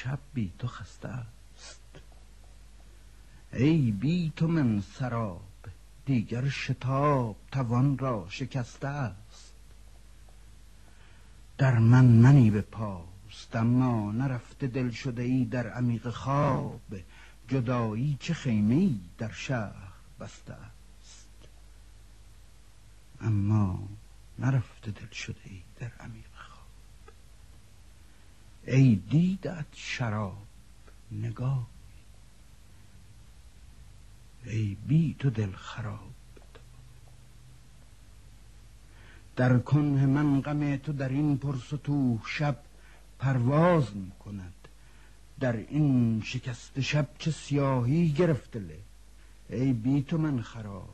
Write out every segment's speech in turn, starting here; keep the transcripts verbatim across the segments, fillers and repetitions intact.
شب بی تو خسته است. ای بی تو من سراب، دیگر شتاب توان را شکسته است. در من منی به پاست، اما نرفته دل شده ای در عمیق خواب. جدایی چه خیمه‌ای در شهر بسته است، اما نرفته دل شده ای در عمیق خواب. ای دیدت شراب نگاه، ای بی تو دل خراب. در کنه من غم تو در این پرستوه شب پرواز می کند. در این شکست شب چه سیاهی گرفته له. ای بی تو من خراب.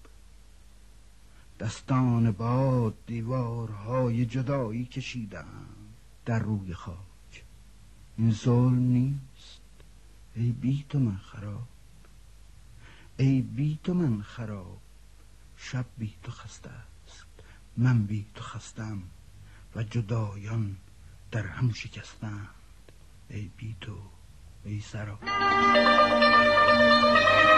دستان باد دیوارهای جدایی کشیدم در روی خاک. این ظلم نیست. ای بی تو من خراب. ای بی تو من خراب. شب بی تو خسته است، من بی تو خستم و جدایان در هم شکستند. ای بی تو ای سراب.